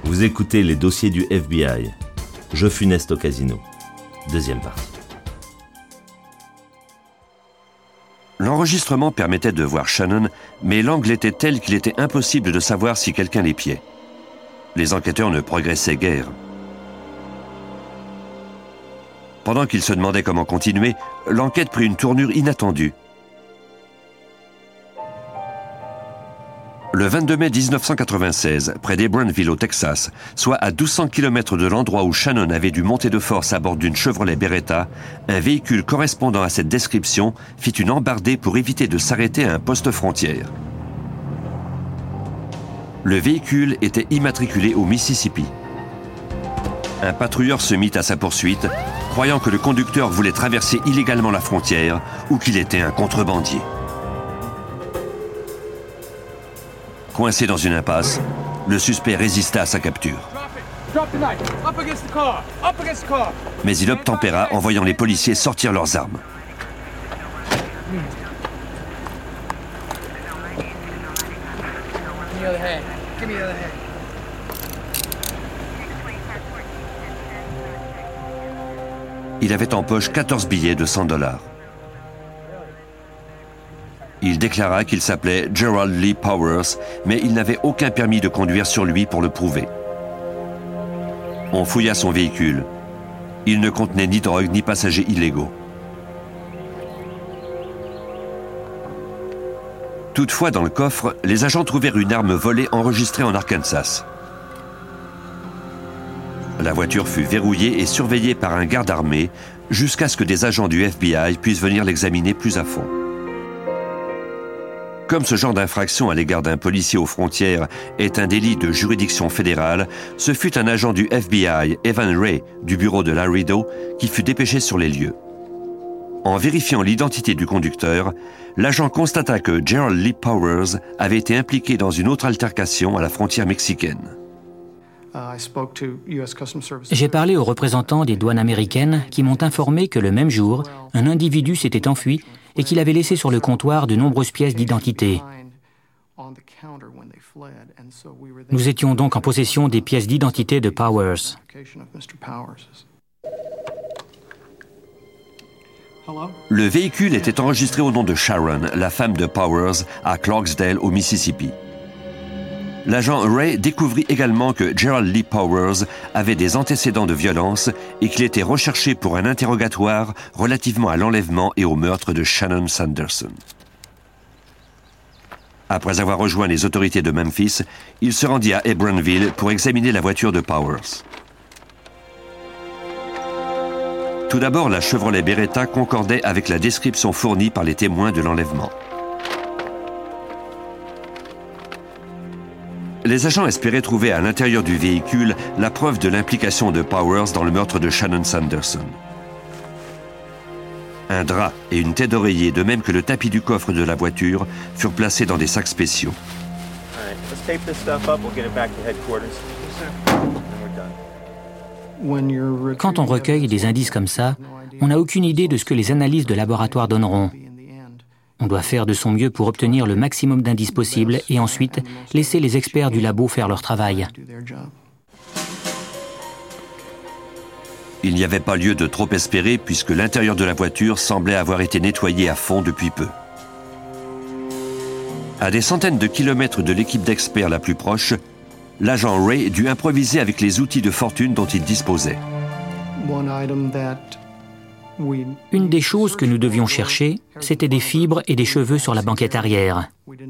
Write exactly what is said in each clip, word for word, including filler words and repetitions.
Vous écoutez les dossiers du F B I. Jeu funeste au casino. Deuxième partie. L'enregistrement permettait de voir Shannon, mais l'angle était tel qu'il était impossible de savoir si quelqu'un l'épiait. Les enquêteurs ne progressaient guère. Pendant qu'ils se demandaient comment continuer, l'enquête prit une tournure inattendue. Le vingt-deux mai mille neuf cent quatre-vingt-seize, près d'Hebronville au Texas, soit à douze cents kilomètres de l'endroit où Shannon avait dû monter de force à bord d'une Chevrolet Beretta, un véhicule correspondant à cette description fit une embardée pour éviter de s'arrêter à un poste frontière. Le véhicule était immatriculé au Mississippi. Un patrouilleur se mit à sa poursuite, croyant que le conducteur voulait traverser illégalement la frontière ou qu'il était un contrebandier. Coincé dans une impasse, le suspect résista à sa capture. Mais il obtempéra en voyant les policiers sortir leurs armes. Il avait en poche quatorze billets de cent dollars. Il déclara qu'il s'appelait Gerald Lee Powers, mais il n'avait aucun permis de conduire sur lui pour le prouver. On fouilla son véhicule. Il ne contenait ni drogue ni passagers illégaux. Toutefois, dans le coffre, les agents trouvèrent une arme volée enregistrée en Arkansas. La voiture fut verrouillée et surveillée par un garde armé jusqu'à ce que des agents du F B I puissent venir l'examiner plus à fond. Comme ce genre d'infraction à l'égard d'un policier aux frontières est un délit de juridiction fédérale, ce fut un agent du F B I, Evan Ray, du bureau de Laredo, qui fut dépêché sur les lieux. En vérifiant l'identité du conducteur, l'agent constata que Gerald Lee Powers avait été impliqué dans une autre altercation à la frontière mexicaine. J'ai parlé aux représentants des douanes américaines qui m'ont informé que le même jour, un individu s'était enfui et qu'il avait laissé sur le comptoir de nombreuses pièces d'identité. Nous étions donc en possession des pièces d'identité de Powers. Le véhicule était enregistré au nom de Sharon, la femme de Powers, à Clarksdale, au Mississippi. L'agent Ray découvrit également que Gerald Lee Powers avait des antécédents de violence et qu'il était recherché pour un interrogatoire relativement à l'enlèvement et au meurtre de Shannon Sanderson. Après avoir rejoint les autorités de Memphis, il se rendit à Hebronville pour examiner la voiture de Powers. Tout d'abord, la Chevrolet Beretta concordait avec la description fournie par les témoins de l'enlèvement. Les agents espéraient trouver à l'intérieur du véhicule la preuve de l'implication de Powers dans le meurtre de Shannon Sanderson. Un drap et une tête d'oreiller, de même que le tapis du coffre de la voiture, furent placés dans des sacs spéciaux. Quand on recueille des indices comme ça, on n'a aucune idée de ce que les analyses de laboratoire donneront. On doit faire de son mieux pour obtenir le maximum d'indices possibles et ensuite laisser les experts du labo faire leur travail. Il n'y avait pas lieu de trop espérer puisque l'intérieur de la voiture semblait avoir été nettoyé à fond depuis peu. À des centaines de kilomètres de l'équipe d'experts la plus proche, l'agent Ray dut improviser avec les outils de fortune dont il disposait. Une des choses que nous devions chercher, c'était des fibres et des cheveux sur la banquette arrière.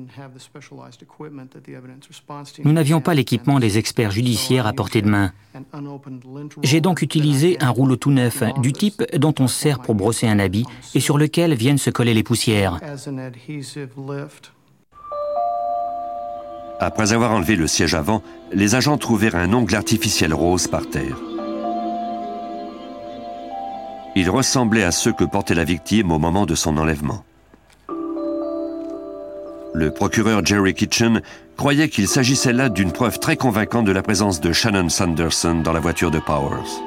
Nous n'avions pas l'équipement des experts judiciaires à portée de main. J'ai donc utilisé un rouleau tout neuf, du type dont on se sert pour brosser un habit et sur lequel viennent se coller les poussières. Après avoir enlevé le siège avant, les agents trouvèrent un ongle artificiel rose par terre. Il ressemblait à ceux que portait la victime au moment de son enlèvement. Le procureur Jerry Kitchen croyait qu'il s'agissait là d'une preuve très convaincante de la présence de Shannon Sanderson dans la voiture de Powers.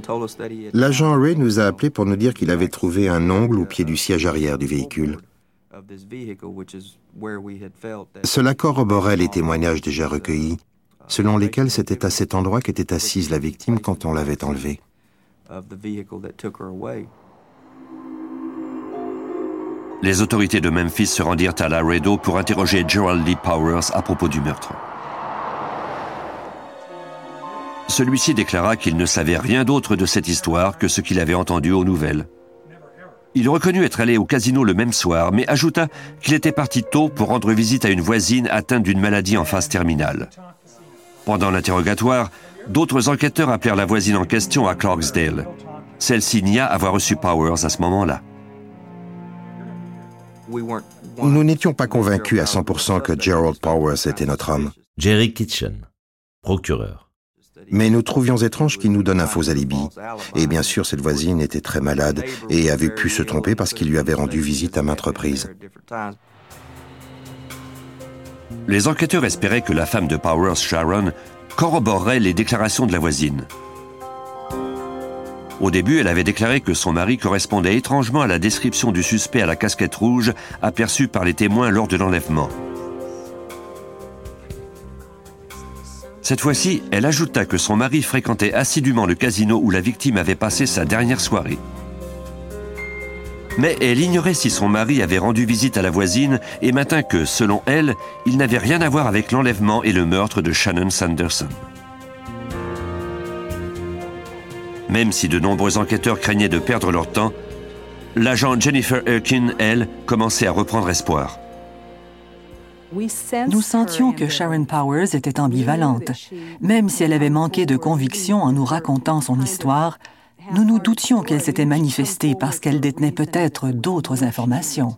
L'agent Ray nous a appelés pour nous dire qu'il avait trouvé un ongle au pied du siège arrière du véhicule. Cela corroborait les témoignages déjà recueillis, selon lesquels c'était à cet endroit qu'était assise la victime quand on l'avait enlevée. Les autorités de Memphis se rendirent à Laredo pour interroger Gerald Lee Powers à propos du meurtre. Celui-ci déclara qu'il ne savait rien d'autre de cette histoire que ce qu'il avait entendu aux nouvelles. Il reconnut être allé au casino le même soir, mais ajouta qu'il était parti tôt pour rendre visite à une voisine atteinte d'une maladie en phase terminale. Pendant l'interrogatoire, d'autres enquêteurs appelèrent la voisine en question à Clarksdale. Celle-ci nia avoir reçu Powers à ce moment-là. Nous n'étions pas convaincus à cent pour cent que Gerald Powers était notre homme. Jerry Kitchen, procureur. Mais nous trouvions étrange qu'il nous donne un faux alibi. Et bien sûr, cette voisine était très malade et avait pu se tromper parce qu'il lui avait rendu visite à maintes reprises. Les enquêteurs espéraient que la femme de Powers, Sharon, corroborerait les déclarations de la voisine. Au début, elle avait déclaré que son mari correspondait étrangement à la description du suspect à la casquette rouge aperçu par les témoins lors de l'enlèvement. Cette fois-ci, elle ajouta que son mari fréquentait assidûment le casino où la victime avait passé sa dernière soirée. Mais elle ignorait si son mari avait rendu visite à la voisine et maintint que, selon elle, il n'avait rien à voir avec l'enlèvement et le meurtre de Shannon Sanderson. Même si de nombreux enquêteurs craignaient de perdre leur temps, l'agent Jennifer Erkin, elle, commençait à reprendre espoir. Nous sentions que Sharon Powers était ambivalente. Même si elle avait manqué de conviction en nous racontant son histoire, nous nous doutions qu'elle s'était manifestée parce qu'elle détenait peut-être d'autres informations.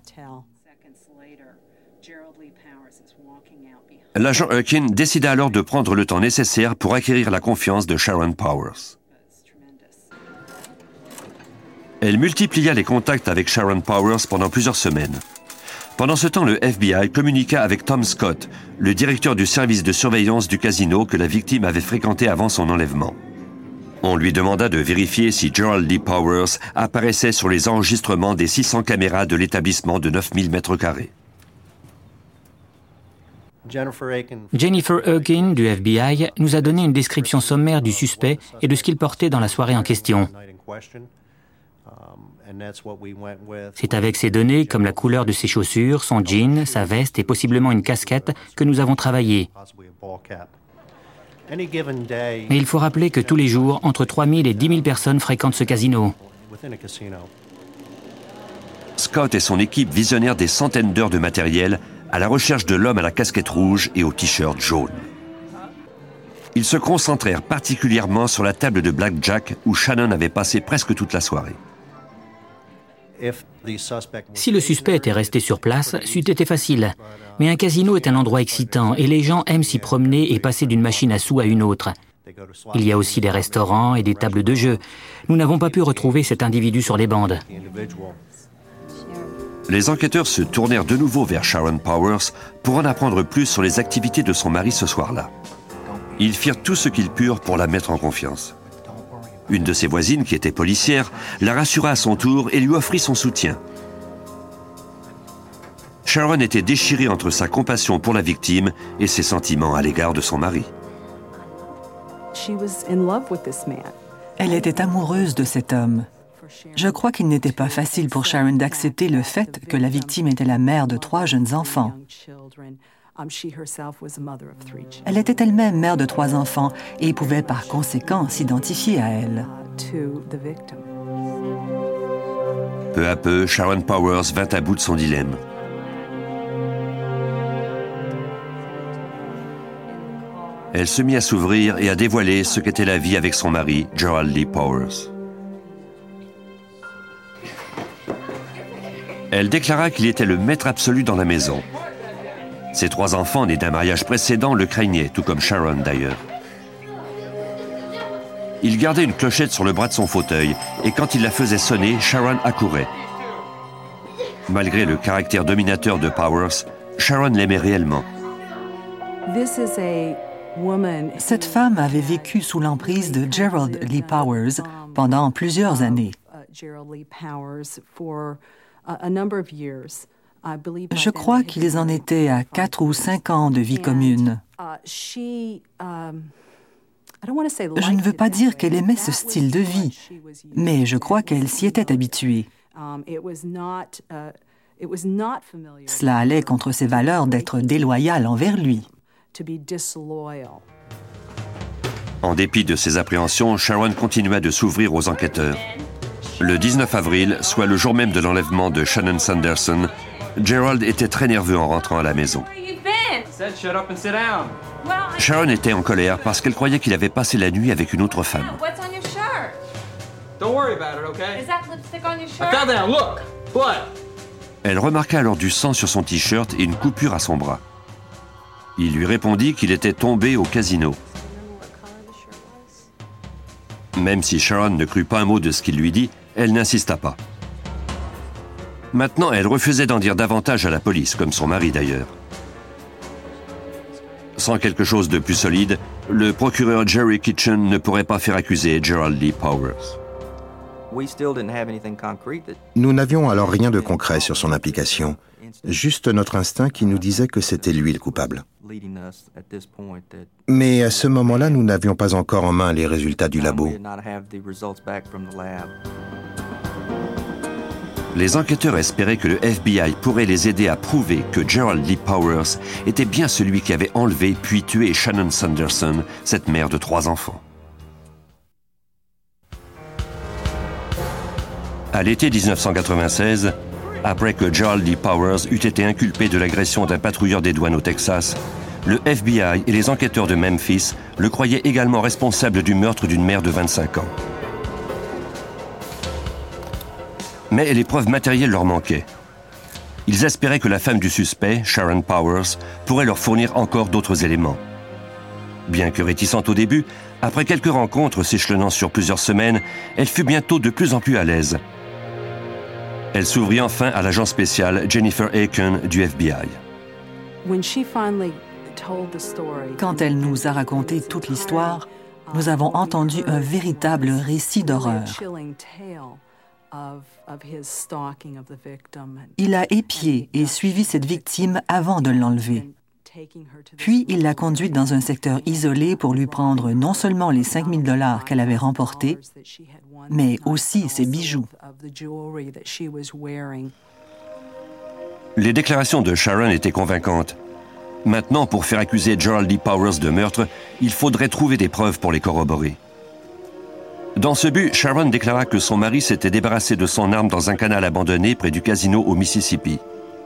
L'agent Erkin décida alors de prendre le temps nécessaire pour acquérir la confiance de Sharon Powers. Elle multiplia les contacts avec Sharon Powers pendant plusieurs semaines. Pendant ce temps, le F B I communiqua avec Tom Scott, le directeur du service de surveillance du casino que la victime avait fréquenté avant son enlèvement. On lui demanda de vérifier si Gerald Lee Powers apparaissait sur les enregistrements des six cents caméras de l'établissement de neuf mille mètres carrés. Jennifer Erkin du F B I nous a donné une description sommaire du suspect et de ce qu'il portait dans la soirée en question. C'est avec ces données, comme la couleur de ses chaussures, son jean, sa veste et possiblement une casquette, que nous avons travaillé. Mais il faut rappeler que tous les jours, entre trois mille et dix mille personnes fréquentent ce casino. Scott et son équipe visionnèrent des centaines d'heures de matériel à la recherche de l'homme à la casquette rouge et au t-shirt jaune. Ils se concentrèrent particulièrement sur la table de blackjack où Shannon avait passé presque toute la soirée. Si le suspect était resté sur place, c'eût été facile. Mais un casino est un endroit excitant et les gens aiment s'y promener et passer d'une machine à sous à une autre. Il y a aussi des restaurants et des tables de jeu. Nous n'avons pas pu retrouver cet individu sur les bandes. Les enquêteurs se tournèrent de nouveau vers Sharon Powers pour en apprendre plus sur les activités de son mari ce soir-là. Ils firent tout ce qu'ils purent pour la mettre en confiance. Une de ses voisines, qui était policière, la rassura à son tour et lui offrit son soutien. Sharon était déchirée entre sa compassion pour la victime et ses sentiments à l'égard de son mari. Elle était amoureuse de cet homme. Je crois qu'il n'était pas facile pour Sharon d'accepter le fait que la victime était la mère de trois jeunes enfants. Elle était elle-même mère de trois enfants et pouvait par conséquent s'identifier à elle. Peu à peu, Sharon Powers vint à bout de son dilemme. Elle se mit à s'ouvrir et à dévoiler ce qu'était la vie avec son mari, Gerald Lee Powers. Elle déclara qu'il était le maître absolu dans la maison. Ses trois enfants, nés d'un mariage précédent, le craignaient, tout comme Sharon d'ailleurs. Il gardait une clochette sur le bras de son fauteuil, et quand il la faisait sonner, Sharon accourait. Malgré le caractère dominateur de Powers, Sharon l'aimait réellement. Cette femme avait vécu sous l'emprise de Gerald Lee Powers pendant plusieurs années. Je crois qu'ils en étaient à quatre ou cinq ans de vie commune. Je ne veux pas dire qu'elle aimait ce style de vie, mais je crois qu'elle s'y était habituée. Cela allait contre ses valeurs d'être déloyale envers lui. En dépit de ses appréhensions, Sharon continua de s'ouvrir aux enquêteurs. Le dix-neuf avril, soit le jour même de l'enlèvement de Shannon Sanderson, Gerald était très nerveux en rentrant à la maison. Sharon était en colère parce qu'elle croyait qu'il avait passé la nuit avec une autre femme. Elle remarqua alors du sang sur son t-shirt et une coupure à son bras. Il lui répondit qu'il était tombé au casino. Même si Sharon ne crut pas un mot de ce qu'il lui dit, elle n'insista pas. Maintenant, elle refusait d'en dire davantage à la police, comme son mari d'ailleurs. Sans quelque chose de plus solide, le procureur Jerry Kitchen ne pourrait pas faire accuser Gerald Lee Powers. Nous n'avions alors rien de concret sur son implication, juste notre instinct qui nous disait que c'était lui le coupable. Mais à ce moment-là, nous n'avions pas encore en main les résultats du labo. Les enquêteurs espéraient que le F B I pourrait les aider à prouver que Gerald Lee Powers était bien celui qui avait enlevé puis tué Shannon Sanderson, cette mère de trois enfants. À l'été dix-neuf cent quatre-vingt-seize, après que Gerald Lee Powers eut été inculpé de l'agression d'un patrouilleur des douanes au Texas, le F B I et les enquêteurs de Memphis le croyaient également responsable du meurtre d'une mère de vingt-cinq ans. Mais les preuves matérielles leur manquaient. Ils espéraient que la femme du suspect, Sharon Powers, pourrait leur fournir encore d'autres éléments. Bien que réticente au début, après quelques rencontres s'échelonnant sur plusieurs semaines, elle fut bientôt de plus en plus à l'aise. Elle s'ouvrit enfin à l'agent spécial Jennifer Aiken du F B I. Quand elle nous a raconté toute l'histoire, nous avons entendu un véritable récit d'horreur. Il a épié et suivi cette victime avant de l'enlever. Puis, il l'a conduite dans un secteur isolé pour lui prendre non seulement les cinq mille dollars qu'elle avait remportés, mais aussi ses bijoux. Les déclarations de Sharon étaient convaincantes. Maintenant, pour faire accuser Gerald Lee Powers de meurtre, il faudrait trouver des preuves pour les corroborer. Dans ce but, Sharon déclara que son mari s'était débarrassé de son arme dans un canal abandonné près du casino au Mississippi.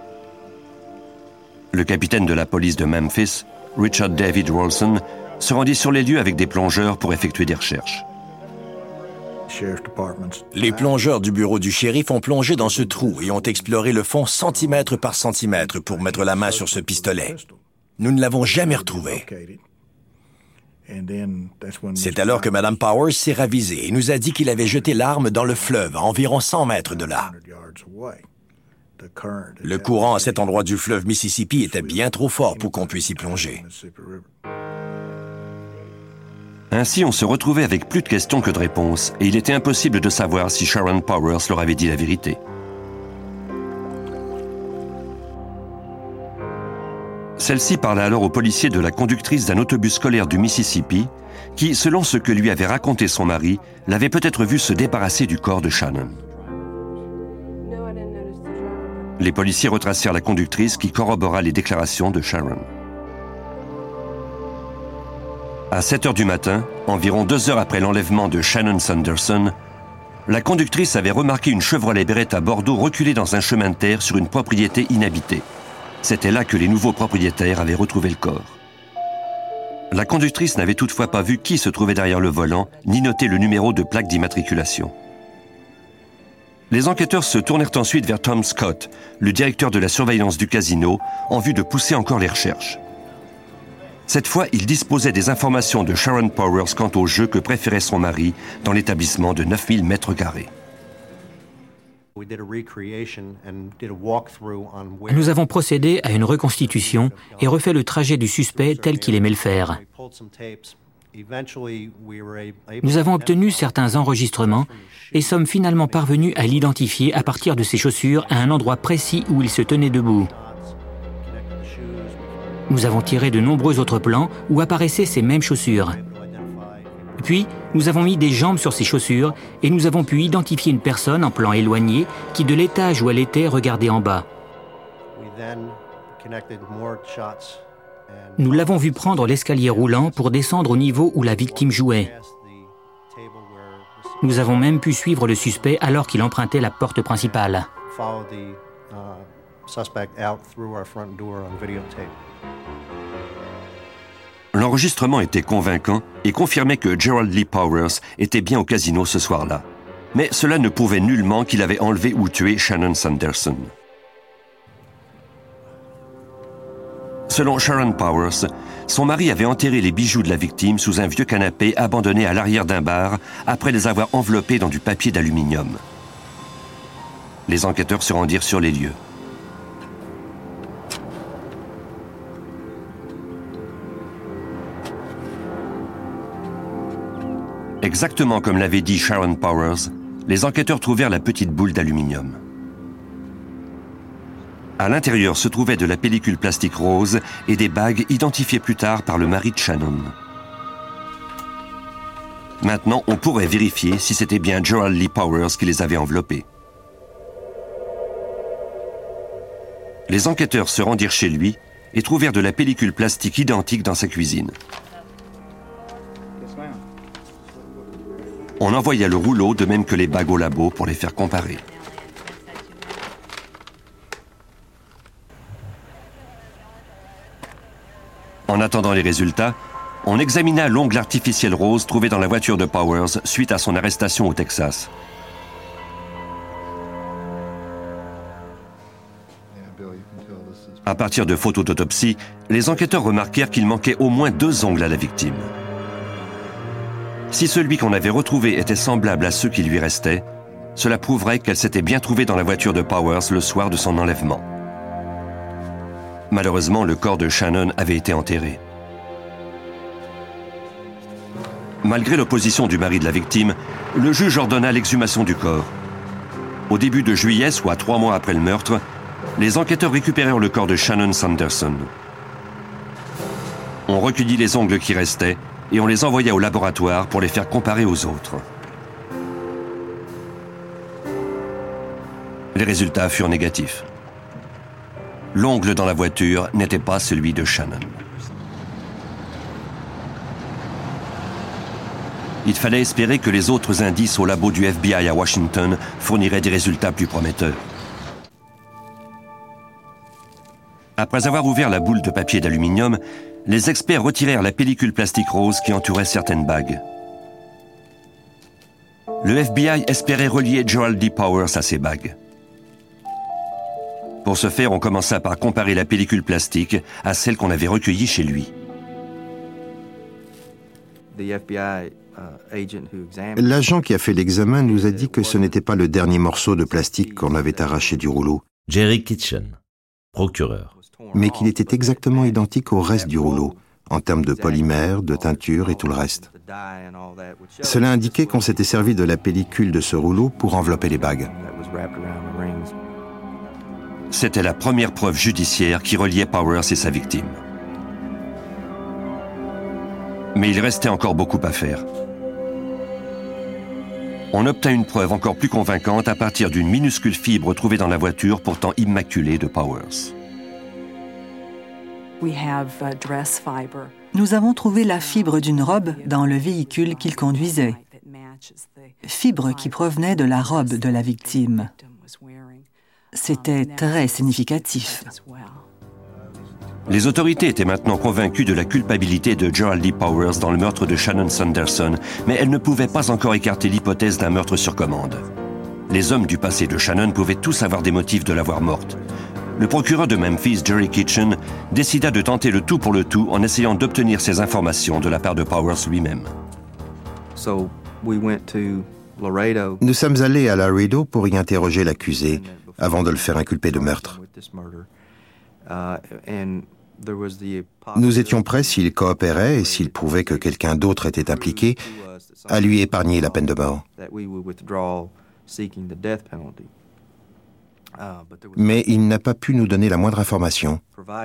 Le capitaine de la police de Memphis, Richard David Rolson, se rendit sur les lieux avec des plongeurs pour effectuer des recherches. Les plongeurs du bureau du shérif ont plongé dans ce trou et ont exploré le fond centimètre par centimètre pour mettre la main sur ce pistolet. Nous ne l'avons jamais retrouvé. C'est alors que Mme Powers s'est ravisée et nous a dit qu'il avait jeté l'arme dans le fleuve à environ cent mètres de là. Le courant à cet endroit du fleuve Mississippi était bien trop fort pour qu'on puisse y plonger. Ainsi, on se retrouvait avec plus de questions que de réponses, et il était impossible de savoir si Sharon Powers leur avait dit la vérité. Celle-ci parla alors aux policiers de la conductrice d'un autobus scolaire du Mississippi, qui, selon ce que lui avait raconté son mari, l'avait peut-être vu se débarrasser du corps de Shannon. Les policiers retracèrent la conductrice qui corrobora les déclarations de Sharon. À sept heures du matin, environ deux heures après l'enlèvement de Shannon Sanderson, la conductrice avait remarqué une Chevrolet Beretta Bordeaux reculer dans un chemin de terre sur une propriété inhabitée. C'était là que les nouveaux propriétaires avaient retrouvé le corps. La conductrice n'avait toutefois pas vu qui se trouvait derrière le volant, ni noté le numéro de plaque d'immatriculation. Les enquêteurs se tournèrent ensuite vers Tom Scott, le directeur de la surveillance du casino, en vue de pousser encore les recherches. Cette fois, il disposait des informations de Sharon Powers quant au jeu que préférait son mari dans l'établissement de neuf mille mètres carrés. Nous avons procédé à une reconstitution et refait le trajet du suspect tel qu'il aimait le faire. Nous avons obtenu certains enregistrements et sommes finalement parvenus à l'identifier à partir de ses chaussures à un endroit précis où il se tenait debout. Nous avons tiré de nombreux autres plans où apparaissaient ces mêmes chaussures. Puis, nous avons mis des jambes sur ces chaussures et nous avons pu identifier une personne en plan éloigné qui, de l'étage où elle était, regardait en bas. Nous l'avons vu prendre l'escalier roulant pour descendre au niveau où la victime jouait. Nous avons même pu suivre le suspect alors qu'il empruntait la porte principale. L'enregistrement était convaincant et confirmait que Gerald Lee Powers était bien au casino ce soir-là. Mais cela ne prouvait nullement qu'il avait enlevé ou tué Shannon Sanderson. Selon Sharon Powers, son mari avait enterré les bijoux de la victime sous un vieux canapé abandonné à l'arrière d'un bar après les avoir enveloppés dans du papier d'aluminium. Les enquêteurs se rendirent sur les lieux. Exactement comme l'avait dit Sharon Powers, les enquêteurs trouvèrent la petite boule d'aluminium. À l'intérieur se trouvait de la pellicule plastique rose et des bagues identifiées plus tard par le mari de Shannon. Maintenant, on pourrait vérifier si c'était bien Gerald Lee Powers qui les avait enveloppés. Les enquêteurs se rendirent chez lui et trouvèrent de la pellicule plastique identique dans sa cuisine. On envoya le rouleau de même que les bagues au labo pour les faire comparer. En attendant les résultats, on examina l'ongle artificiel rose trouvé dans la voiture de Powers suite à son arrestation au Texas. À partir de photos d'autopsie, les enquêteurs remarquèrent qu'il manquait au moins deux ongles à la victime. Si celui qu'on avait retrouvé était semblable à ceux qui lui restaient, cela prouverait qu'elle s'était bien trouvée dans la voiture de Powers le soir de son enlèvement. Malheureusement, le corps de Shannon avait été enterré. Malgré l'opposition du mari de la victime, le juge ordonna l'exhumation du corps. Au début de juillet, soit trois mois après le meurtre, les enquêteurs récupérèrent le corps de Shannon Sanderson. On recueillit les ongles qui restaient et on les envoya au laboratoire pour les faire comparer aux autres. Les résultats furent négatifs. L'ongle dans la voiture n'était pas celui de Shannon. Il fallait espérer que les autres indices au labo du F B I à Washington fourniraient des résultats plus prometteurs. Après avoir ouvert la boule de papier d'aluminium, les experts retirèrent la pellicule plastique rose qui entourait certaines bagues. Le F B I espérait relier Gerald Lee Powers à ces bagues. Pour ce faire, on commença par comparer la pellicule plastique à celle qu'on avait recueillie chez lui. L'agent qui a fait l'examen nous a dit que ce n'était pas le dernier morceau de plastique qu'on avait arraché du rouleau, Jerry Kitchen, procureur. mais qu'il était exactement identique au reste du rouleau, en termes de polymère, de teinture et tout le reste. Cela indiquait qu'on s'était servi de la pellicule de ce rouleau pour envelopper les bagues. C'était la première preuve judiciaire qui reliait Powers et sa victime. Mais il restait encore beaucoup à faire. On obtint une preuve encore plus convaincante à partir d'une minuscule fibre trouvée dans la voiture pourtant immaculée de Powers. Nous avons trouvé la fibre d'une robe dans le véhicule qu'il conduisait. Fibre qui provenait de la robe de la victime. C'était très significatif. Les autorités étaient maintenant convaincues de la culpabilité de Gerald Lee Powers dans le meurtre de Shannon Sanderson, mais elles ne pouvaient pas encore écarter l'hypothèse d'un meurtre sur commande. Les hommes du passé de Shannon pouvaient tous avoir des motifs de l'avoir morte. Le procureur de Memphis, Jerry Kitchen, décida de tenter le tout pour le tout en essayant d'obtenir ces informations de la part de Powers lui-même. Nous sommes allés à Laredo pour y interroger l'accusé, avant de le faire inculper de meurtre. Nous étions prêts, s'il coopérait et s'il prouvait que quelqu'un d'autre était impliqué, à lui épargner la peine de mort. Mais il n'a pas pu nous donner la moindre information.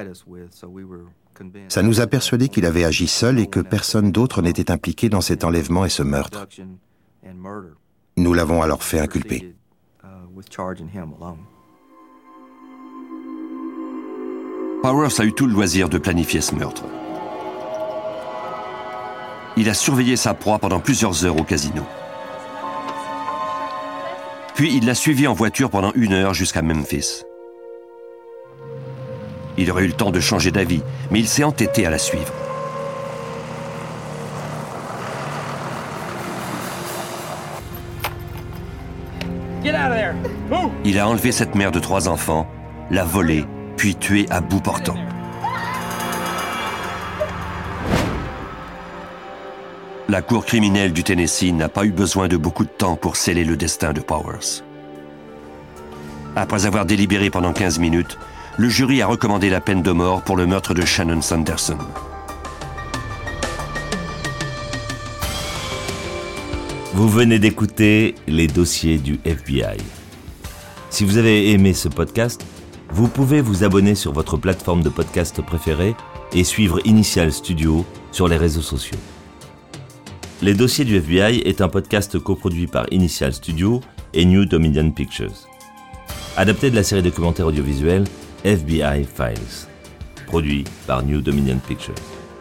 Ça nous a persuadés qu'il avait agi seul et que personne d'autre n'était impliqué dans cet enlèvement et ce meurtre. Nous l'avons alors fait inculper. Powers a eu tout le loisir de planifier ce meurtre. Il a surveillé sa proie pendant plusieurs heures au casino. Puis il l'a suivi en voiture pendant une heure jusqu'à Memphis. Il aurait eu le temps de changer d'avis, mais il s'est entêté à la suivre. Il a enlevé cette mère de trois enfants, l'a volée, puis tuée à bout portant. La cour criminelle du Tennessee n'a pas eu besoin de beaucoup de temps pour sceller le destin de Powers. Après avoir délibéré pendant quinze minutes, le jury a recommandé la peine de mort pour le meurtre de Shannon Sanderson. Vous venez d'écouter les dossiers du F B I. Si vous avez aimé ce podcast, vous pouvez vous abonner sur votre plateforme de podcast préférée et suivre Initial Studio sur les réseaux sociaux. Les dossiers du F B I est un podcast coproduit par Initial Studio et New Dominion Pictures. Adapté de la série documentaire audiovisuelle F B I Files, produit par New Dominion Pictures.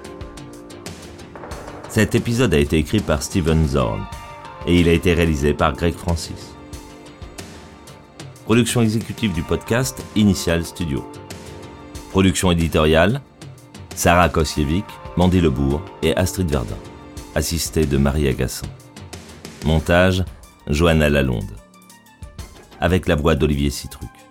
Cet épisode a été écrit par Steven Zorn et il a été réalisé par Greg Francis. Production exécutive du podcast Initial Studio. Production éditoriale Sarah Kosievic, Mandy Lebourg et Astrid Verdun, assistée de Marie Agassan. Montage Johanna Lalonde, avec la voix d'Olivier Citruc.